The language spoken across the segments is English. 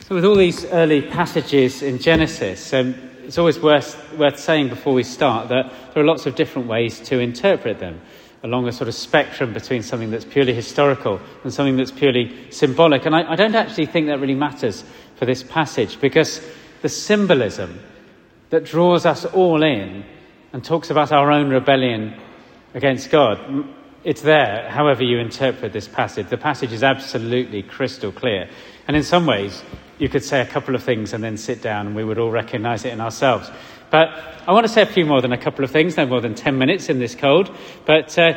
So with all these early passages in Genesis, it's always worth saying before we start that there are lots of different ways to interpret them, along a sort of spectrum between something that's purely historical and something that's purely symbolic. And I don't actually think that really matters for this passage, because the symbolism that draws us all in and talks about our own rebellion against God, it's there, however you interpret this passage. The passage is absolutely crystal clear. And in some ways, you could say a couple of things and then sit down and we would all recognise it in ourselves. But I want to say a few more than a couple of things, no more than 10 minutes in this cold. But I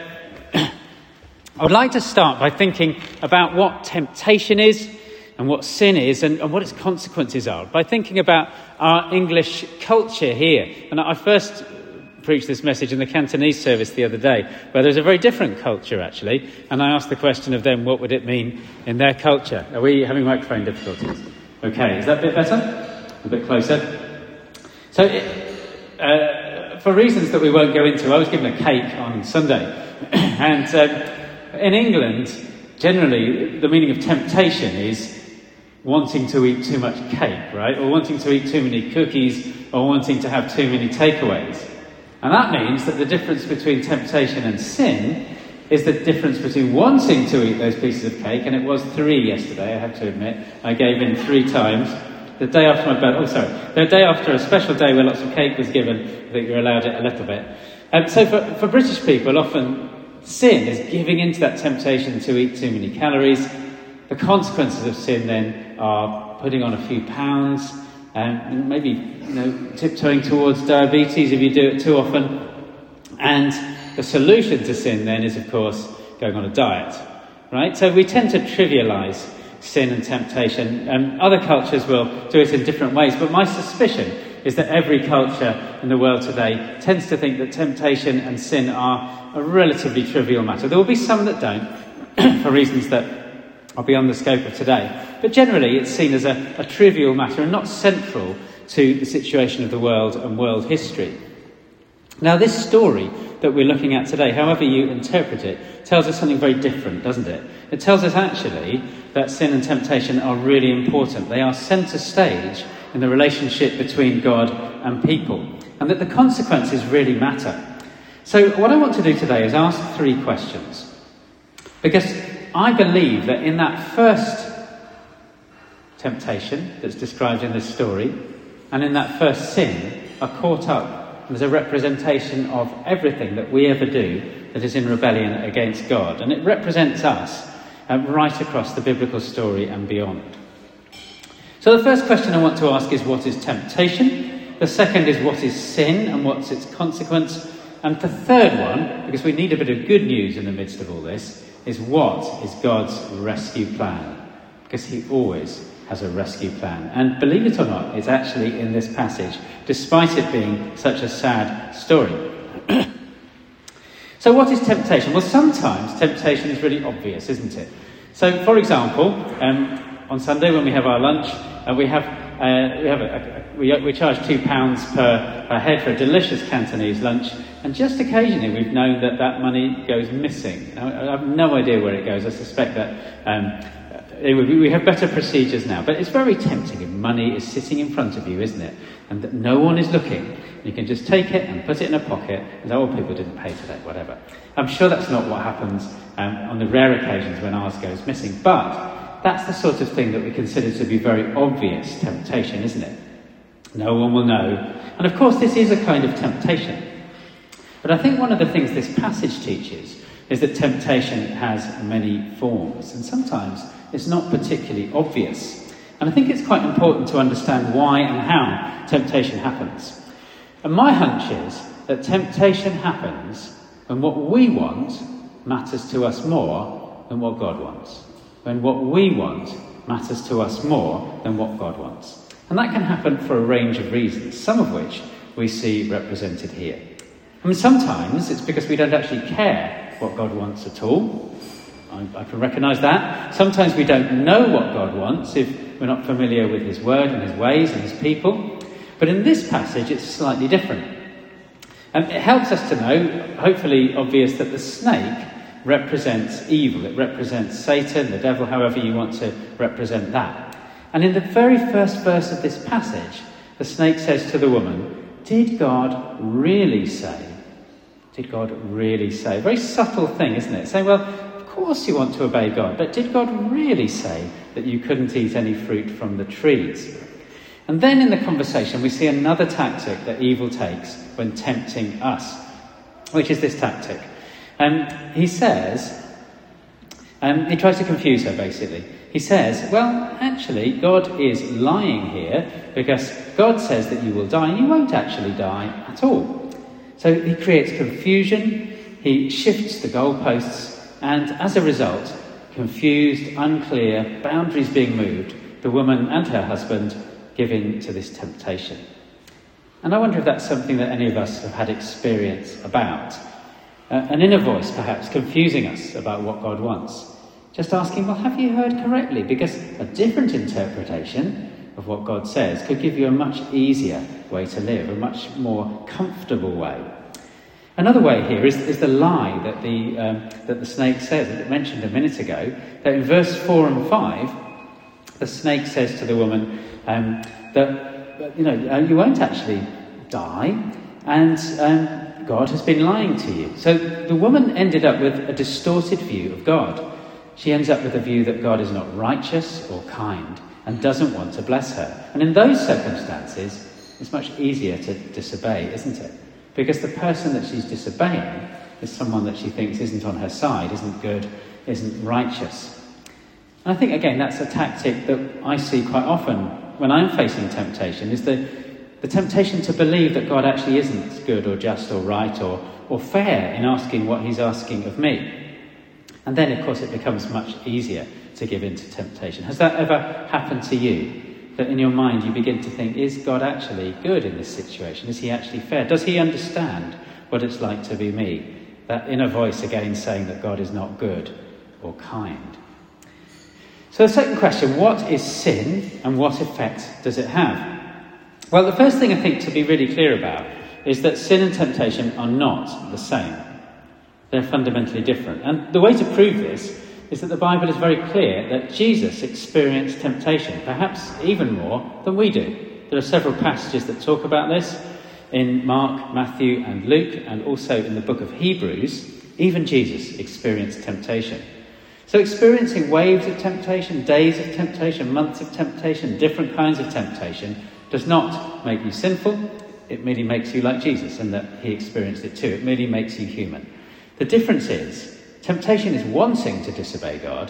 would like to start by thinking about what temptation is and what sin is and what its consequences are, by thinking about our English culture here. And I first preached this message in the Cantonese service the other day, where there's a very different culture, actually. And I asked the question of them, what would it mean in their culture? Are we having microphone difficulties? Okay, is that a bit better? A bit closer? So, for reasons that we won't go into, I was given a cake on Sunday. And in England, generally, the meaning of temptation is wanting to eat too much cake, right? Or wanting to eat too many cookies, or wanting to have too many takeaways. And that means that the difference between temptation and sin is the difference between wanting to eat those pieces of cake, and it was 3 yesterday, I have to admit. I gave in 3 times. The day after my birthday, the day after a special day where lots of cake was given, I think you're allowed it a little bit. So for British people, often sin is giving into that temptation to eat too many calories. The consequences of sin then are putting on a few pounds, and maybe tiptoeing towards diabetes if you do it too often. And the solution to sin then is, of course, going on a diet, right? So we tend to trivialise sin and temptation. Other cultures will do it in different ways, but my suspicion is that every culture in the world today tends to think that temptation and sin are a relatively trivial matter. There will be some that don't, for reasons that are beyond the scope of today. But generally, it's seen as a trivial matter and not central to the situation of the world and world history. Now, this story that we're looking at today, however you interpret it, tells us something very different, doesn't it? It tells us actually that sin and temptation are really important. They are centre stage in the relationship between God and people, and that the consequences really matter. So what I want to do today is ask 3 questions, because I believe that in that first temptation that's described in this story, and in that first sin, are caught up as a representation of everything that we ever do that is in rebellion against God. And it represents us right across the biblical story and beyond. So the first question I want to ask is, what is temptation? The second is, what is sin and what's its consequence? And the third one, because we need a bit of good news in the midst of all this, is what is God's rescue plan? Because he always has a rescue plan. And believe it or not, it's actually in this passage, despite it being such a sad story. So what is temptation? Well, sometimes temptation is really obvious, isn't it? So, for example, on Sunday when we have our lunch, we charge £2 per head for a delicious Cantonese lunch, and just occasionally we've known that money goes missing. Now, I have no idea where it goes. I suspect that we have better procedures now, but it's very tempting if money is sitting in front of you, isn't it? And that no one is looking. You can just take it and put it in a pocket and say, oh, people didn't pay today, whatever. I'm sure that's not what happens on the rare occasions when ours goes missing, but that's the sort of thing that we consider to be very obvious temptation, isn't it? No one will know. And of course, this is a kind of temptation. But I think one of the things this passage teaches is that temptation has many forms, and sometimes it's not particularly obvious. And I think it's quite important to understand why and how temptation happens. And my hunch is that temptation happens when what we want matters to us more than what God wants. When what we want matters to us more than what God wants. And that can happen for a range of reasons, some of which we see represented here. I mean, sometimes it's because we don't actually care what God wants at all. I can recognise that. Sometimes we don't know what God wants if we're not familiar with his word and his ways and his people. But in this passage, it's slightly different. And it helps us to know, hopefully obvious, that the snake represents evil. It represents Satan, the devil, however you want to represent that. And in the very first verse of this passage, the snake says to the woman, "Did God really say?" Did God really say? A very subtle thing, isn't it? Saying, well, of course you want to obey God, but did God really say that you couldn't eat any fruit from the trees? And then in the conversation, we see another tactic that evil takes when tempting us, which is this tactic. He says, he tries to confuse her, basically. He says, well, actually, God is lying here because God says that you will die and you won't actually die at all. So he creates confusion, he shifts the goalposts, and as a result, confused, unclear, boundaries being moved, the woman and her husband give in to this temptation. And I wonder if that's something that any of us have had experience about. An inner voice, perhaps, confusing us about what God wants. Just asking, well, have you heard correctly? Because a different interpretation of what God says could give you a much easier way to live, a much more comfortable way. Another way here is the lie that the snake says, that it mentioned a minute ago, that in verse 4 and 5, the snake says to the woman that you won't actually die, and God has been lying to you. So the woman ended up with a distorted view of God. She ends up with a view that God is not righteous or kind and doesn't want to bless her. And in those circumstances, it's much easier to disobey, isn't it? Because the person that she's disobeying is someone that she thinks isn't on her side, isn't good, isn't righteous. And I think, again, that's a tactic that I see quite often when I'm facing temptation, is the temptation to believe that God actually isn't good or just or right or fair in asking what he's asking of me. And then, of course, it becomes much easier to give in to temptation. Has that ever happened to you? That in your mind you begin to think, is God actually good in this situation? Is he actually fair? Does he understand what it's like to be me? That inner voice again saying that God is not good or kind. So the second question, what is sin and what effect does it have? Well, the first thing I think to be really clear about is that sin and temptation are not the same. They're fundamentally different. And the way to prove this is that the Bible is very clear that Jesus experienced temptation, perhaps even more than we do. There are several passages that talk about this in Mark, Matthew and Luke, and also in the book of Hebrews. Even Jesus experienced temptation. So experiencing waves of temptation, days of temptation, months of temptation, different kinds of temptation, does not make you sinful. It merely makes you like Jesus, and that he experienced it too. It merely makes you human. The difference is, temptation is wanting to disobey God.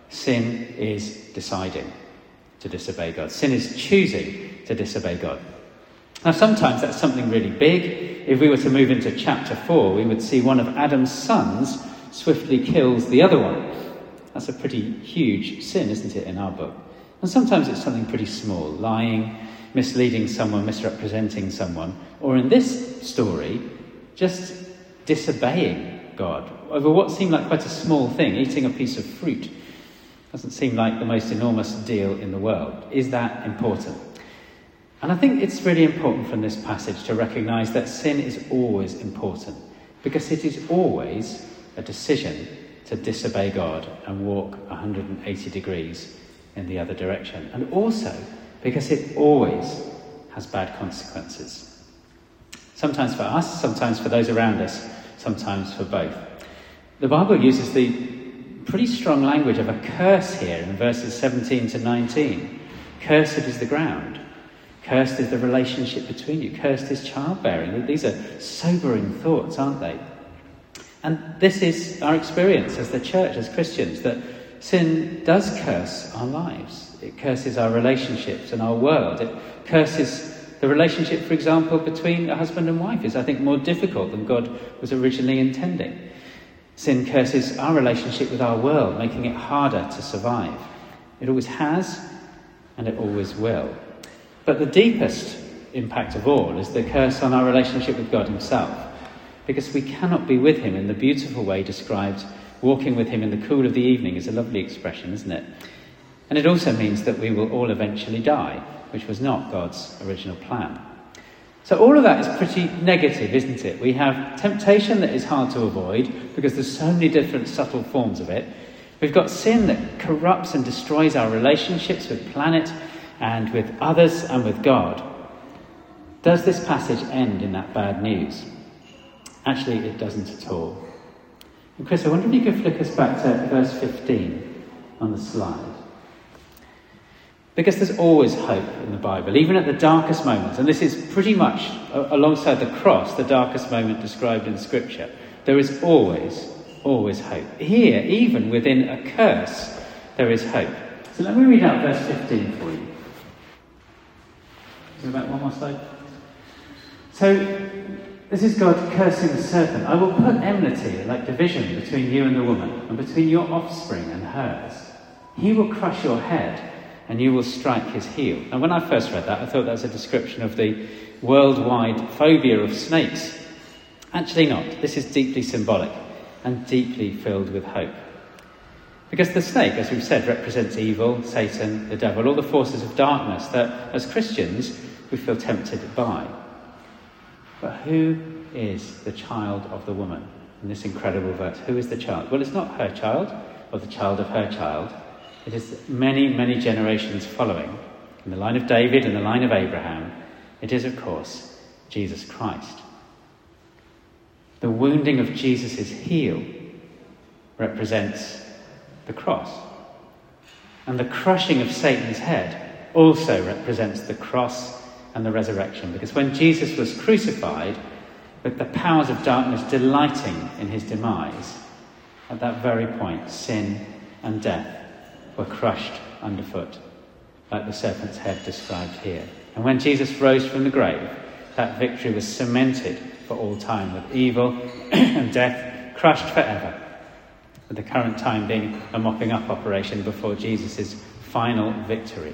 Sin is deciding to disobey God. Sin is choosing to disobey God. Now, sometimes that's something really big. If we were to move into chapter 4, we would see one of Adam's sons swiftly kills the other one. That's a pretty huge sin, isn't it, in our book? And sometimes it's something pretty small, lying, misleading someone, misrepresenting someone, or in this story, just disobeying God over what seemed like quite a small thing, eating a piece of fruit. Doesn't seem like the most enormous deal in the world. Is that important? And I think it's really important from this passage to recognise that sin is always important, because it is always a decision to disobey God and walk 180 degrees in the other direction. And also because it always has bad consequences. Sometimes for us, sometimes for those around us, sometimes for both. The Bible uses the pretty strong language of a curse here in verses 17 to 19. Cursed is the ground. Cursed is the relationship between you. Cursed is childbearing. These are sobering thoughts, aren't they? And this is our experience as the church, as Christians, that sin does curse our lives. It curses our relationships and our world. It curses the relationship, for example, between a husband and wife is, I think, more difficult than God was originally intending. Sin curses our relationship with our world, making it harder to survive. It always has, and it always will. But the deepest impact of all is the curse on our relationship with God himself, because we cannot be with him in the beautiful way described. Walking with him in the cool of the evening is a lovely expression, isn't it? And it also means that we will all eventually die, which was not God's original plan. So all of that is pretty negative, isn't it? We have temptation that is hard to avoid because there's so many different subtle forms of it. We've got sin that corrupts and destroys our relationships with the planet and with others and with God. Does this passage end in that bad news? Actually, it doesn't at all. And Chris, I wonder if you could flick us back to verse 15 on the slide. Because there's always hope in the Bible, even at the darkest moments. And this is pretty much, alongside the cross, the darkest moment described in Scripture. There is always hope. Here, even within a curse, there is hope. So let me read out verse 15 for you. Is there about one more slide? So, this is God cursing the serpent. I will put enmity, like division, between you and the woman, and between your offspring and hers. He will crush your head, and you will strike his heel. And when I first read that, I thought that was a description of the worldwide phobia of snakes. Actually not. This is deeply symbolic and deeply filled with hope. Because the snake, as we've said, represents evil, Satan, the devil, all the forces of darkness that, as Christians, we feel tempted by. But who is the child of the woman in this incredible verse? Who is the child? Well, it's not her child or the child of her child. It is many, many generations following. In the line of David and the line of Abraham, it is, of course, Jesus Christ. The wounding of Jesus' heel represents the cross. And the crushing of Satan's head also represents the cross and the resurrection. Because when Jesus was crucified, with the powers of darkness delighting in his demise, at that very point, sin and death were crushed underfoot, like the serpent's head described here. And when Jesus rose from the grave, that victory was cemented for all time, with evil and death crushed forever, with the current time being a mopping up operation before Jesus' final victory.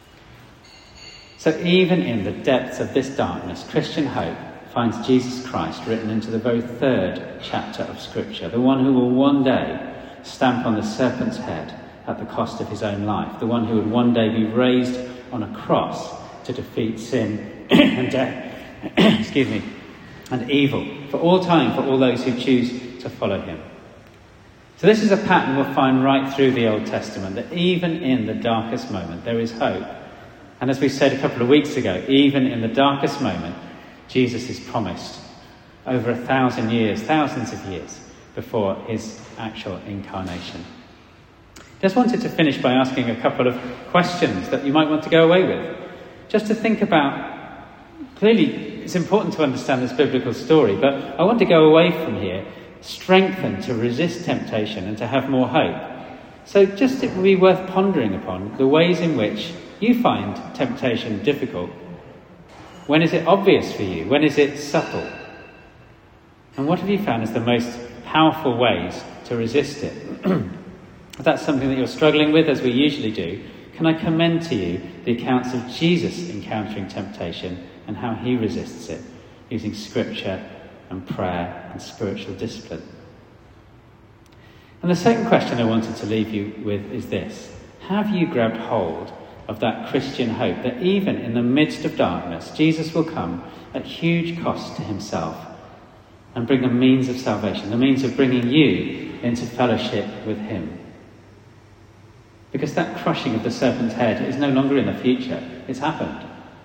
So even in the depths of this darkness, Christian hope finds Jesus Christ written into the very third chapter of Scripture, the one who will one day stamp on the serpent's head at the cost of his own life, the one who would one day be raised on a cross to defeat sin and death, and evil, for all time, for all those who choose to follow him. So this is a pattern we'll find right through the Old Testament, that even in the darkest moment there is hope. And as we said a couple of weeks ago, even in the darkest moment, Jesus is promised over 1,000 years, thousands of years before his actual incarnation. Just wanted to finish by asking a couple of questions that you might want to go away with. Just to think about, clearly it's important to understand this biblical story, but I want to go away from here strengthened to resist temptation and to have more hope. So just it would be worth pondering upon the ways in which you find temptation difficult. When is it obvious for you? When is it subtle? And what have you found as the most powerful ways to resist it? If that's something that you're struggling with, as we usually do, can I commend to you the accounts of Jesus encountering temptation and how he resists it, using Scripture and prayer and spiritual discipline. And the second question I wanted to leave you with is this: have you grabbed hold of that Christian hope that even in the midst of darkness, Jesus will come at huge cost to himself and bring a means of salvation, the means of bringing you into fellowship with him? Because that crushing of the serpent's head is no longer in the future. It's happened.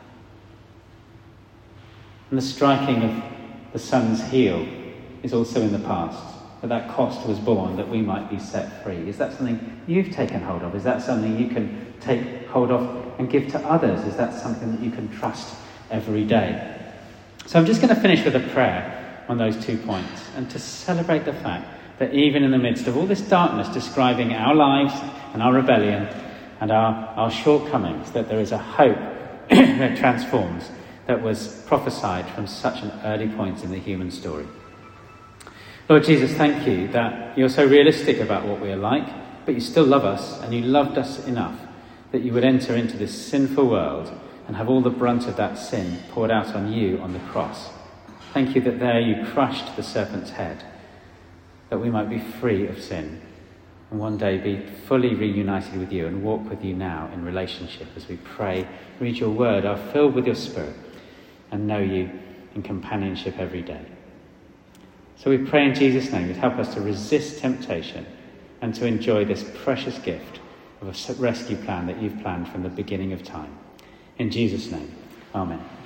And the striking of the son's heel is also in the past. But that cost was borne that we might be set free. Is that something you've taken hold of? Is that something you can take hold of and give to others? Is that something that you can trust every day? So I'm just going to finish with a prayer on those 2 points, and to celebrate the fact that even in the midst of all this darkness describing our lives and our rebellion and our shortcomings, that there is a hope that transforms, that was prophesied from such an early point in the human story. Lord Jesus, thank you that you're so realistic about what we are like, but you still love us, and you loved us enough that you would enter into this sinful world and have all the brunt of that sin poured out on you on the cross. Thank you that there you crushed the serpent's head, that we might be free of sin and one day be fully reunited with you and walk with you now in relationship as we pray, read your word, are filled with your Spirit, and know you in companionship every day. So we pray in Jesus' name, you'd help us to resist temptation and to enjoy this precious gift of a rescue plan that you've planned from the beginning of time. In Jesus' name, amen.